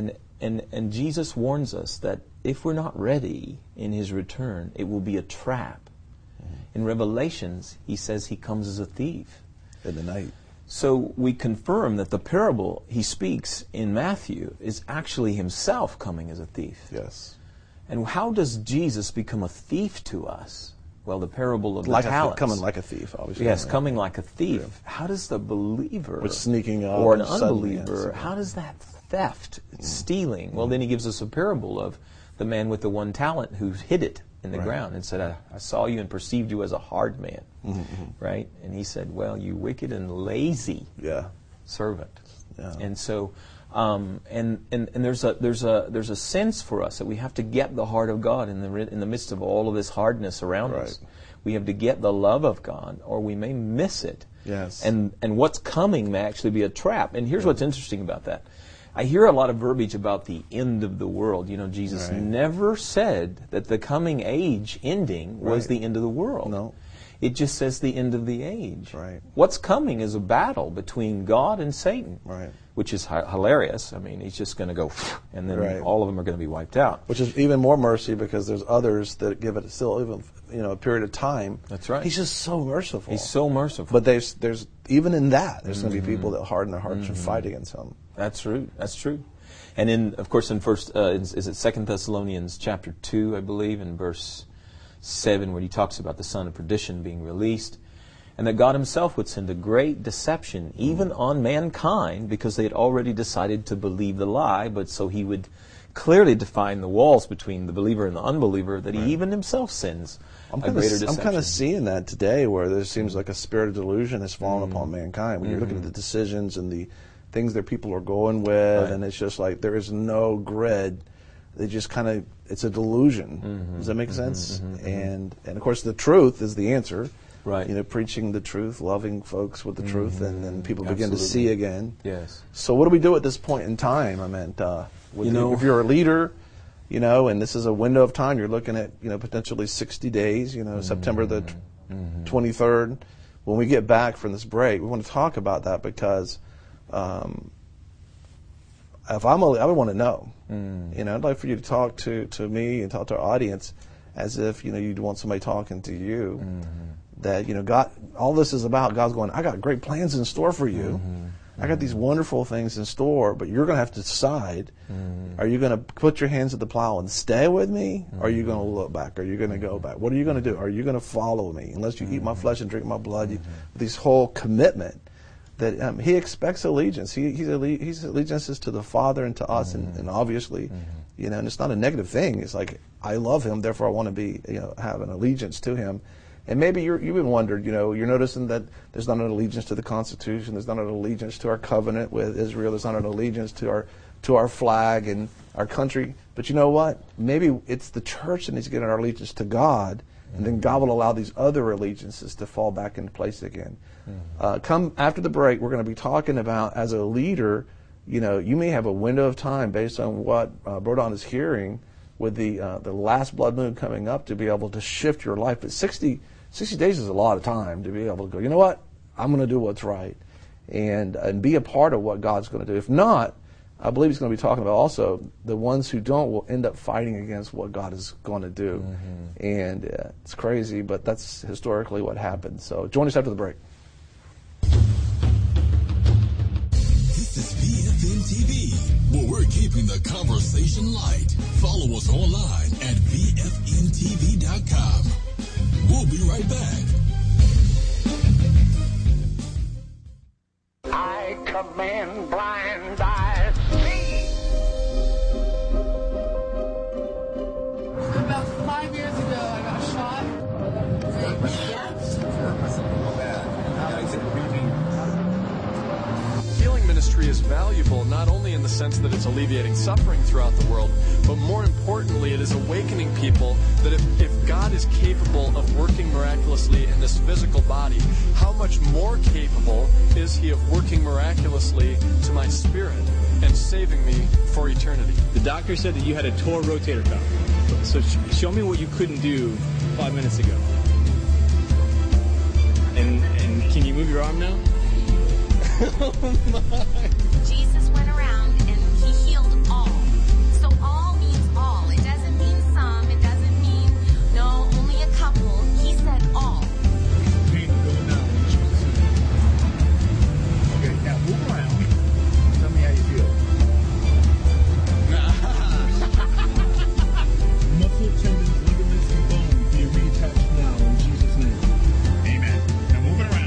Jesus warns us that if we're not ready in His return, it will be a trap. In Revelations, He says He comes as a thief. In the night. So we confirm that the parable He speaks in Matthew is actually Himself coming as a thief. Yes. And how does Jesus become a thief to us? Well, the parable of the talents. Coming like a thief, obviously. Yes, coming like a thief. Yeah. How does the believer with sneaking up or an unbeliever, how does that theft, stealing? Well, then He gives us a parable of the man with the one talent who hid it in the ground and said, I saw you and perceived you as a hard man. Right? And He said, well, you wicked and lazy servant. Yeah. And so, and there's a sense for us that we have to get the heart of God in the midst of all of this hardness around us. We have to get the love of God, or we may miss it. Yes. And what's coming may actually be a trap. And here's what's interesting about that. I hear a lot of verbiage about the end of the world. Jesus never said that the coming age ending was the end of the world. No. It just says the end of the age. Right. What's coming is a battle between God and Satan, which is hilarious. I mean, He's just going to go, and then all of them are going to be wiped out. Which is even more mercy, because there's others that give it still even a period of time. That's right. He's just so merciful. He's so merciful. But there's even in that, there's going to be people that harden their hearts and fight against Him. That's true. That's true. And in first, is it 2 Thessalonians chapter 2, I believe, in verse 7, where he talks about the son of perdition being released. and that God himself would send a great deception even on mankind because they had already decided to believe the lie, but so he would clearly define the walls between the believer and the unbeliever, that he even himself sins a greater deception. I'm kind of seeing that today, where there seems like a spirit of delusion has fallen upon mankind. When you're looking at the decisions and the things that people are going with, and it's just like there is no grid. They just kind of, it's a delusion. Does that make sense? And of course the truth is the answer. Right. You know, preaching the truth, loving folks with the truth, and then people begin to see again. Yes. So what do we do at this point in time? I meant, if you're a leader, you know, and this is a window of time, you're looking at, you know, potentially 60 days, you know, September the 23rd. When we get back from this break, we want to talk about that because if I would want to know. You know, I'd like for you to talk to me and talk to our audience as if, you know, you'd want somebody talking to you. That, you know, God, all this is about, God's going, I got great plans in store for you. I got these wonderful things in store, but you're going to have to decide, are you going to put your hands at the plow and stay with me? Or are you going to look back? Are you going to go back? What are you going to do? Are you going to follow me? Unless you eat my flesh and drink my blood, this whole commitment that he expects allegiance. His allegiance is to the Father and to us, and obviously, you know, and it's not a negative thing. It's like, I love him, therefore I want to be, you know, have an allegiance to him. And maybe you've been wondered, you know, you're noticing that there's not an allegiance to the Constitution, there's not an allegiance to our covenant with Israel, there's not an allegiance to our flag and our country. But you know what? Maybe it's the church that needs to get our allegiance to God, and then God will allow these other allegiances to fall back into place again. Come after the break, we're going to be talking about, as a leader, you know, you may have a window of time based on what Brodon is hearing with the last blood moon coming up to be able to shift your life. But 60 days is a lot of time to be able to go, you know what, I'm going to do what's right and be a part of what God's going to do. If not, I believe he's going to be talking about also the ones who don't will end up fighting against what God is going to do. And it's crazy, but that's historically what happened. So join us after the break. This is VFN TV, where we're keeping the conversation light. Follow us online at VFNTV.com. We'll be right back. I command blind eyes see. About 5 years ago, I got shot. Healing ministry is valuable not only in the sense that it's alleviating suffering throughout the world, but more importantly, it is awakening people that if God is capable of working miraculously in this physical body, how much more capable is he of working miraculously to my spirit and saving me for eternity? The doctor said that you had a torn rotator cuff. So show me what you couldn't do 5 minutes ago. And can you move your arm now? Oh my. Jesus went around and he healed all. So all means all. It doesn't mean some. It doesn't mean, no, only a couple. He said all. Pain going down. Okay, now move around. Tell me how you feel. Muscle, tendons, ligaments, and bone be reattached now in Jesus' name. Amen. Now move it around.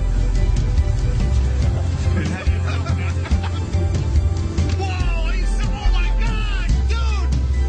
Whoa! He's so, oh my God, dude!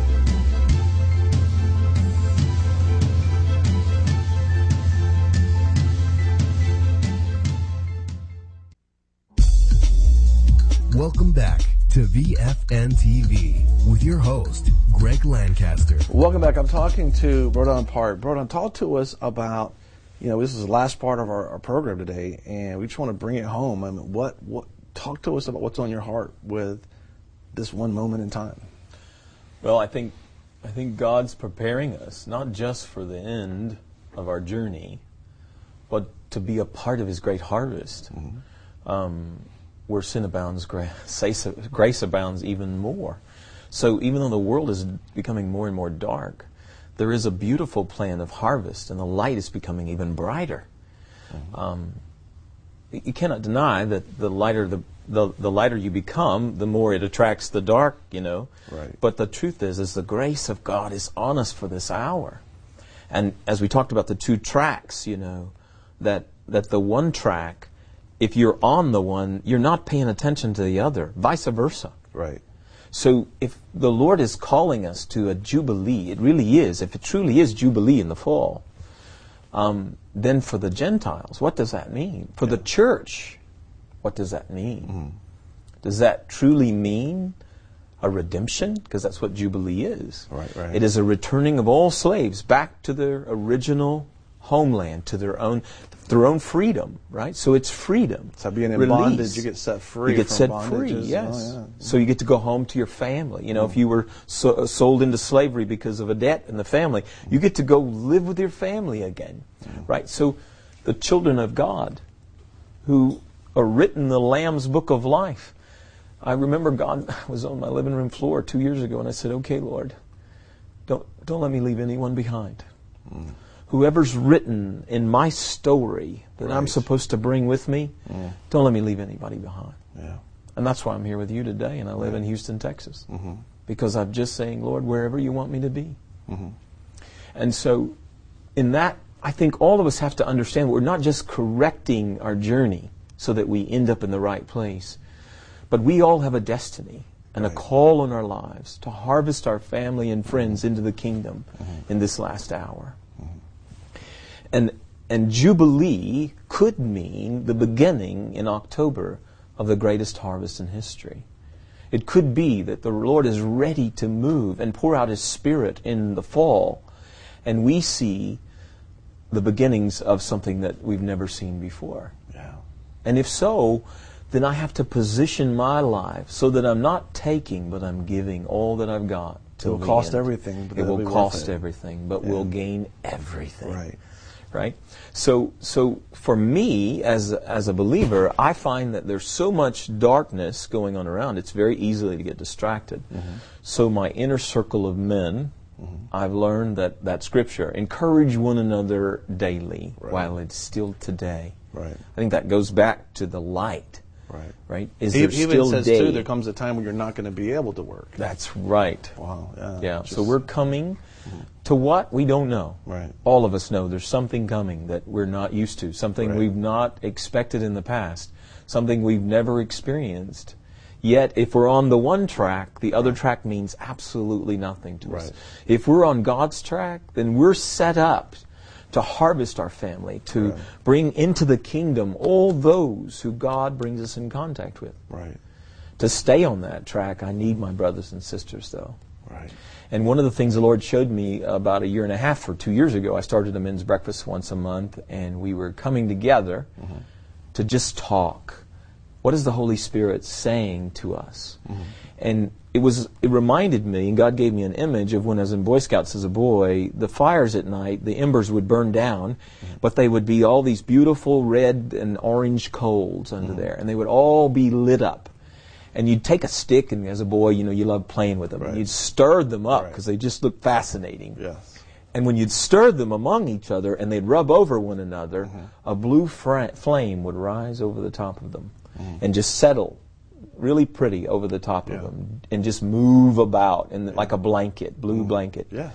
Welcome back to VFN TV with your host, Greg Lancaster. Welcome back. I'm talking to Brodon Park. Brodon, talk to us about, you know, this is the last part of our program today, and we just want to bring it home. I mean, talk to us about what's on your heart with this one moment in time. Well, I think God's preparing us not just for the end of our journey, but to be a part of his great harvest. Where sin abounds, grace abounds even more. So even though the world is becoming more and more dark, there is a beautiful plan of harvest, and the light is becoming even brighter. You cannot deny that the lighter the lighter you become, the more it attracts the dark, you know. Right. But the truth is the grace of God is on us for this hour. And as we talked about the two tracks, you know, that that the one track, if you're on the one, you're not paying attention to the other, vice versa. Right. So if the Lord is calling us to a Jubilee, it really is, if it truly is Jubilee in the fall, then for the Gentiles, what does that mean? For the church, what does that mean? Does that truly mean a redemption? Because that's what Jubilee is. Right. It is a returning of all slaves back to their original homeland, to their own freedom, right? So it's freedom. So being in release. bondage, you get set free. You get from set bondages. free, yes. Oh, yeah. So you get to go home to your family. You know, if you were sold into slavery because of a debt in the family, you get to go live with your family again, right? So the children of God who are written in the Lamb's Book of Life. I remember God was on my living room floor 2 years ago, and I said, "Okay, Lord, don't let me leave anyone behind. Whoever's written in my story that I'm supposed to bring with me, don't let me leave anybody behind." Yeah. And that's why I'm here with you today, and I live in Houston, Texas. Because I'm just saying, Lord, wherever you want me to be. And so in that, I think all of us have to understand we're not just correcting our journey so that we end up in the right place, but we all have a destiny and a call on our lives to harvest our family and friends into the kingdom in this last hour. And Jubilee could mean the beginning in October of the greatest harvest in history. It could be that the Lord is ready to move and pour out His Spirit in the fall, and we see the beginnings of something that we've never seen before. Yeah. And if so, then I have to position my life so that I'm not taking, but I'm giving all that I've got. It will cost everything. But it will cost everything, but we'll gain everything. Right? So for me, as a believer, I find that there's so much darkness going on around, it's very easy to get distracted. So my inner circle of men, I've learned that Scripture, encourage one another daily while it's still today. Right. I think that goes back to the light. Right? Is there Even still says day? too, there comes a time when you're not going to be able to work. That's right. Wow. Yeah. So we're coming to what? We don't know. Right. All of us know there's something coming that we're not used to, something we've not expected in the past, something we've never experienced. Yet, if we're on the one track, the other track means absolutely nothing to us. If we're on God's track, then we're set up to harvest our family, to bring into the kingdom all those who God brings us in contact with. Right. To stay on that track, I need my brothers and sisters, though. Right. And one of the things the Lord showed me about 1.5 years or 2 years ago, I started a men's breakfast once a month, and we were coming together to just talk. What is the Holy Spirit saying to us? And it reminded me, and God gave me an image of when I was in Boy Scouts as a boy, the fires at night, the embers would burn down, but they would be all these beautiful red and orange coals under there, and they would all be lit up. And you'd take a stick, and as a boy, you love playing with them, and you'd stir them up because they just looked fascinating. Yes. And when you'd stir them among each other and they'd rub over one another, a blue flame would rise over the top of them and just settle really pretty over the top of them and just move about like a blanket, blue blanket. Yeah.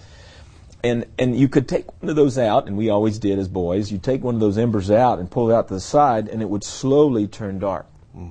And you could take one of those out, and we always did as boys. You'd take one of those embers out and pull it out to the side, and it would slowly turn dark.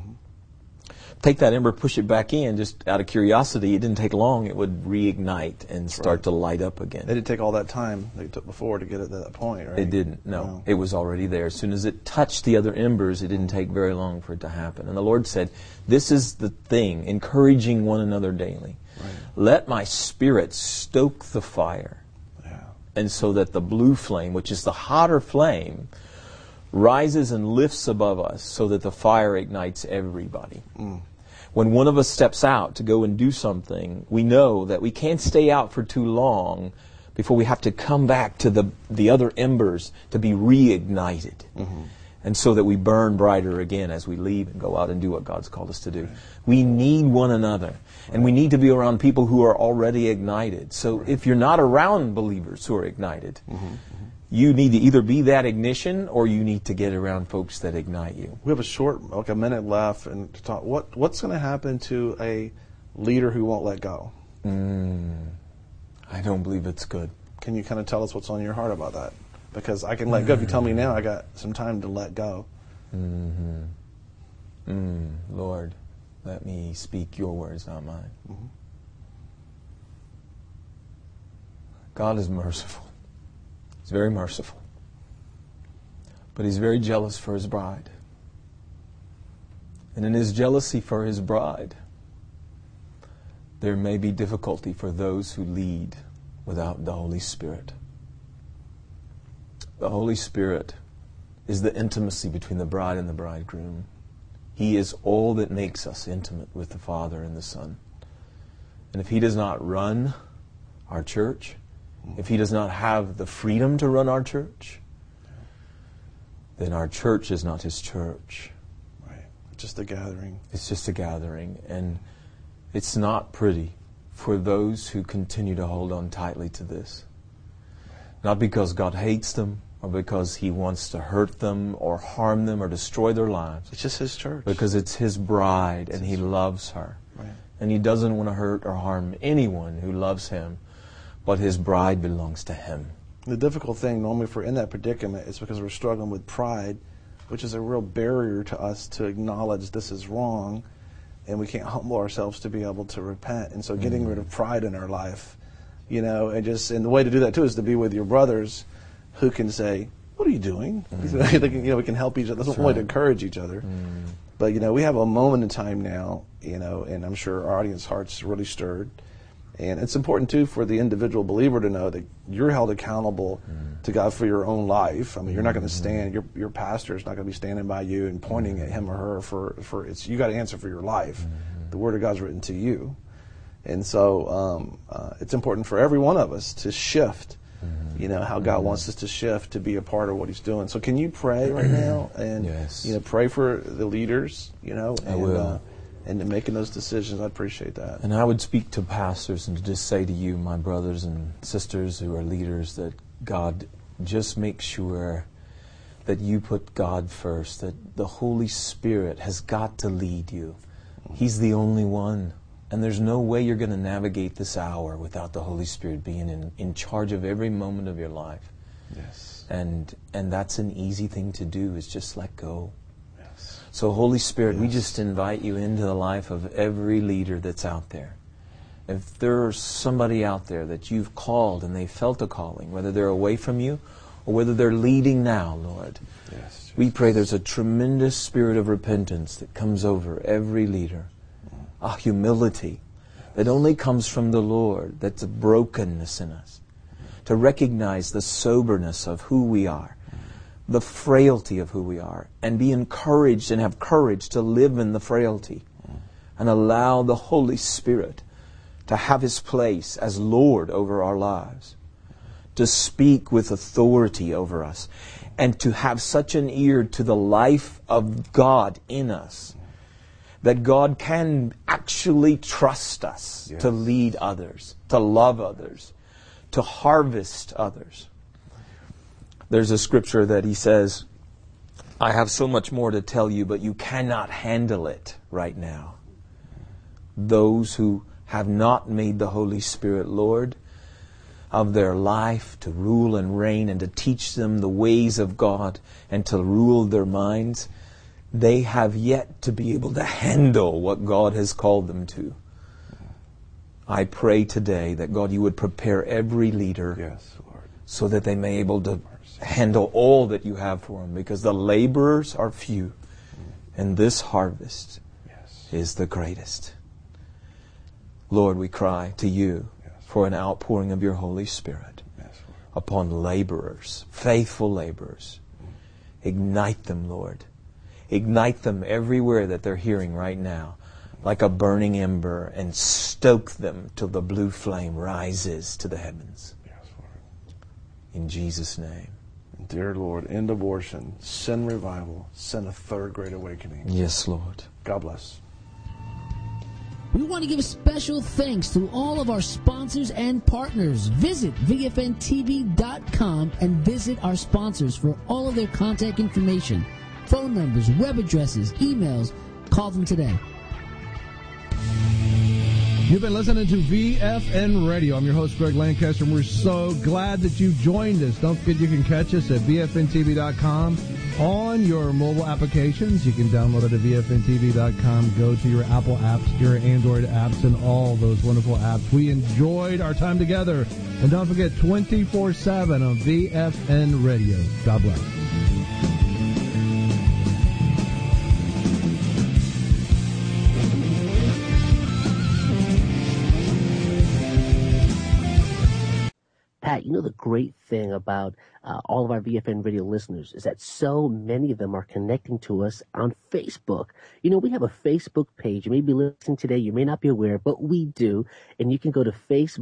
Take that ember, push it back in, just out of curiosity. It didn't take long. It would reignite and start to light up again. It didn't take all that time that it took before to get it to that point, right? It didn't, no. It was already there. As soon as it touched the other embers, it didn't take very long for it to happen. And the Lord said, this is the thing, encouraging one another daily. Right. Let my Spirit stoke the fire. Yeah. And so that the blue flame, which is the hotter flame, rises and lifts above us so that the fire ignites everybody. When one of us steps out to go and do something, we know that we can't stay out for too long before we have to come back to the other embers to be reignited. And so that we burn brighter again as we leave and go out and do what God's called us to do. We need one another. And we need to be around people who are already ignited. So if you're not around believers who are ignited, you need to either be that ignition or you need to get around folks that ignite you. We have a minute left, and to talk. What's going to happen to a leader who won't let go? I don't believe it's good. Can you kind of tell us what's on your heart about that? because I can let go. If you tell me now, I got some time to let go. Lord, let me speak your words, not mine. God is merciful. He's very merciful. But He's very jealous for His bride. And in His jealousy for His bride, there may be difficulty for those who lead without the Holy Spirit. The Holy Spirit is the intimacy between the bride and the bridegroom. He is all that makes us intimate with the Father and the Son. And if He does not run our church, if He does not have the freedom to run our church, then our church is not His church. Right. Just a gathering. It's just a gathering. And it's not pretty for those who continue to hold on tightly to this. Not because God hates them, or because He wants to hurt them, or harm them, or destroy their lives. It's just His church. Because it's His bride, and He loves her. Right. And He doesn't want to hurt or harm anyone who loves Him, but His bride belongs to Him. The difficult thing, normally if we're in that predicament, is because we're struggling with pride, which is a real barrier to us to acknowledge this is wrong, and we can't humble ourselves to be able to repent. And so getting rid of pride in our life, and the way to do that too is to be with your brothers who can say, what are you doing? We can help each other. That's one way to encourage each other. But, we have a moment in time now, and I'm sure our audience heart's really stirred. And it's important, too, for the individual believer to know that you're held accountable to God for your own life. I mean, you're not going to stand, your pastor is not going to be standing by you and pointing at him or her for it's, you got to answer for your life. The Word of God's written to you. And so it's important for every one of us to shift, how God wants us to shift to be a part of what He's doing. So can you pray right now and pray for the leaders, I will. And making those decisions? I'd appreciate that. And I would speak to pastors and just say to you, my brothers and sisters who are leaders, that God, just make sure that you put God first, that the Holy Spirit has got to lead you. He's the only one. And there's no way you're going to navigate this hour without the Holy Spirit being in charge of every moment of your life. Yes. And that's an easy thing to do, is just let go. So, Holy Spirit, we just invite you into the life of every leader that's out there. If there's somebody out there that you've called and they felt a calling, whether they're away from you or whether they're leading now, Lord, we pray there's a tremendous spirit of repentance that comes over every leader, a humility that only comes from the Lord, that's a brokenness in us, to recognize the soberness of who we are, the frailty of who we are, and be encouraged and have courage to live in the frailty and allow the Holy Spirit to have His place as Lord over our lives, to speak with authority over us, and to have such an ear to the life of God in us that God can actually trust us to lead others, to love others, to harvest others. There's a scripture that He says, I have so much more to tell you, but you cannot handle it right now. Those who have not made the Holy Spirit Lord of their life to rule and reign and to teach them the ways of God and to rule their minds, they have yet to be able to handle what God has called them to. I pray today that, God, you would prepare every leader so that they may be able to handle all that you have for them, because the laborers are few and this harvest is the greatest. Lord, we cry to you for an outpouring of your Holy Spirit upon laborers, faithful laborers. Ignite them, Lord. Ignite them everywhere that they're hearing right now, like a burning ember, and stoke them till the blue flame rises to the heavens. In Jesus' name. Dear Lord, end abortion, send revival, send a third great awakening. Yes, Lord. God bless. We want to give special thanks to all of our sponsors and partners. Visit VFNTV.com and visit our sponsors for all of their contact information, phone numbers, web addresses, emails. Call them today. You've been listening to VFN Radio. I'm your host, Greg Lancaster, and we're so glad that you joined us. Don't forget you can catch us at VFNTV.com on your mobile applications. You can download it at VFNTV.com. Go to your Apple apps, your Android apps, and all those wonderful apps. We enjoyed our time together. And don't forget, 24/7 on VFN Radio. God bless. Pat, you know the great thing about all of our VFN Radio listeners is that so many of them are connecting to us on Facebook. You know, we have a Facebook page. You may be listening today. You may not be aware, but we do. And you can go to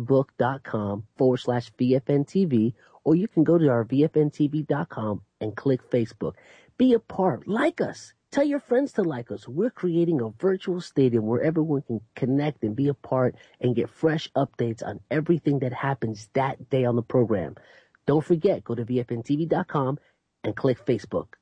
facebook.com/VFNTV, or you can go to our VFNTV.com and click Facebook. Be a part. Like us. Tell your friends to like us. We're creating a virtual stadium where everyone can connect and be a part and get fresh updates on everything that happens that day on the program. Don't forget, go to VFNTV.com and click Facebook.